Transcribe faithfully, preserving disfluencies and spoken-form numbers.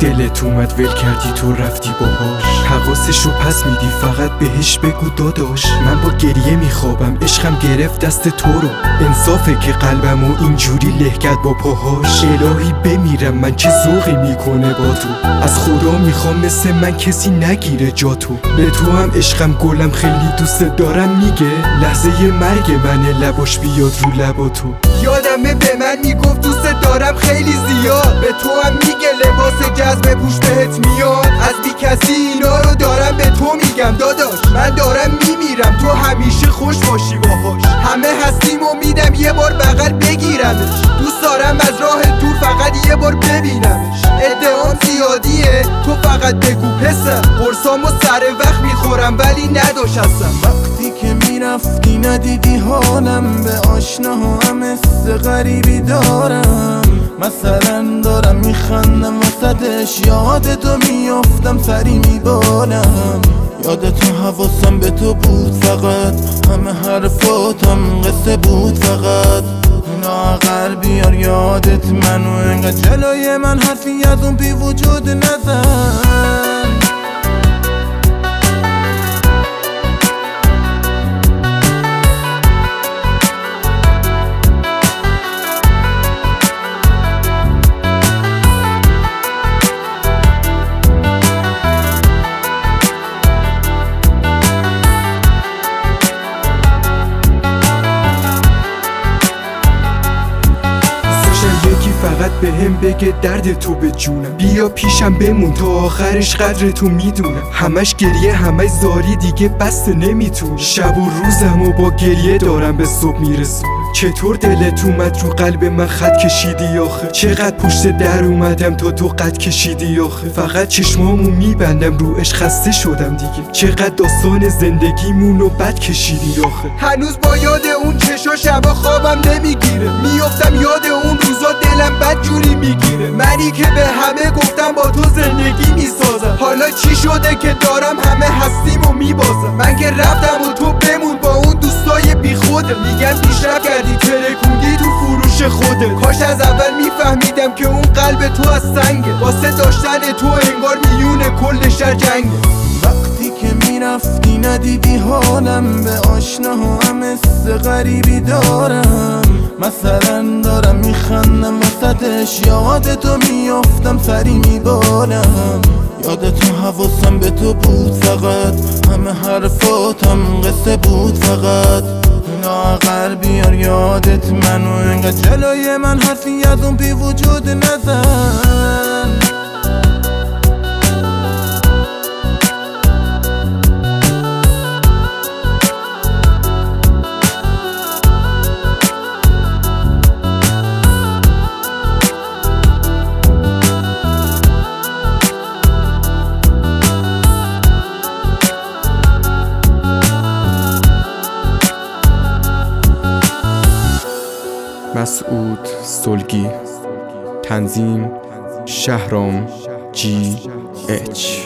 دلت اومد ول کردی تو رفتی باهاش، حواسش رو پس میدی فقط بهش بگو داداش. من با گریه میخوابم عشقم گرفت دست تو رو، انصافه که قلبمو اینجوری له کرد با پاهاش. الهی بمیرم من چه ذوقی میکنه با تو، از خدا میخوام مثل من کسی نگیره جا تو. به تو هم عشقم گلم خیلی دوست دارم میگه، لحظه مرگ منه لباش بیاد رو لبا تو. یادمه به من میگفت دوست دارم خیلی زیاد، به تو هم میگه لباس جذب پوش بهت میاد. از بی کسی اینا رو دارم به تو میگم داداش، من دارم میمیرم تو همیشه خوش باشی باهاش. همه هستیم و میدم یه بار بغل بگیرمش، دوست دارم از راه دور فقط یه بار ببینمش. ادعام زیادیه تو فقط بگو پسر، قرصامو سر وقت میخورم ولی نداشت هستم. وقتی که میرفتی ندیدی حالم، به آشناها هم حس غریبی دارم. مثلا دارم میخندم وسطش، یاد تو میافتم سری میبالم. یاد تو حواسم به تو بود فقط، همه حرفاتم قصه بود فقط. لاغر بیار یادت منو، انقدر جلوی من حرفی از اون بی وجود نزن. یکی فقط به هم بگه درد تو به جونم، بیا پیشم بمون تا آخرش قدر تو میدونم. همش گریه همش زاری دیگه بسته نمیتونم، شب و روزم و با گریه دارم به صبح میرسونم. چطور دلت اومد رو قلب من خط کشیدی آخه، چقدر پشت در اومدم تا تو قد کشیدی آخه. فقط چشمامو میبندم رو عشق خسته شدم دیگه، چقدر داستان زندگیمونو بد کشیدی آخه. هنوز با یاد اون چشا شبا خوابم نمیگیره، میافتم یاد اون روزا دلم بد جوری میگیره. منی که به همه گفتم با تو زندگی میسازم، حالا چی شده که دارم همه هستیم و میبازم. من که رفتم و تو بمون با اون دوستای بی خوده، میگم پیشرفت کردی ترکوندی تو فروش خوده. کاش از اول میفهمیدم که اون قلب تو از سنگه، واسه داشتن تو انگار میون کل شهر جنگه. وقتی که میرفتی ندیدی حالم، به آشناها هم حس غریبی دارم. مثلا دارم میخندم وسطش، یاد تو میافتم سری میبالم. یاد تو حواسم به تو بود فقط، همه حرفاتم قصه بود فقط. لاغر بیار یادت منو، انقدر جلوی من حرفی از اون بی وجود نزن. مسعود سلگی، تنظیم شهرام جی اچ.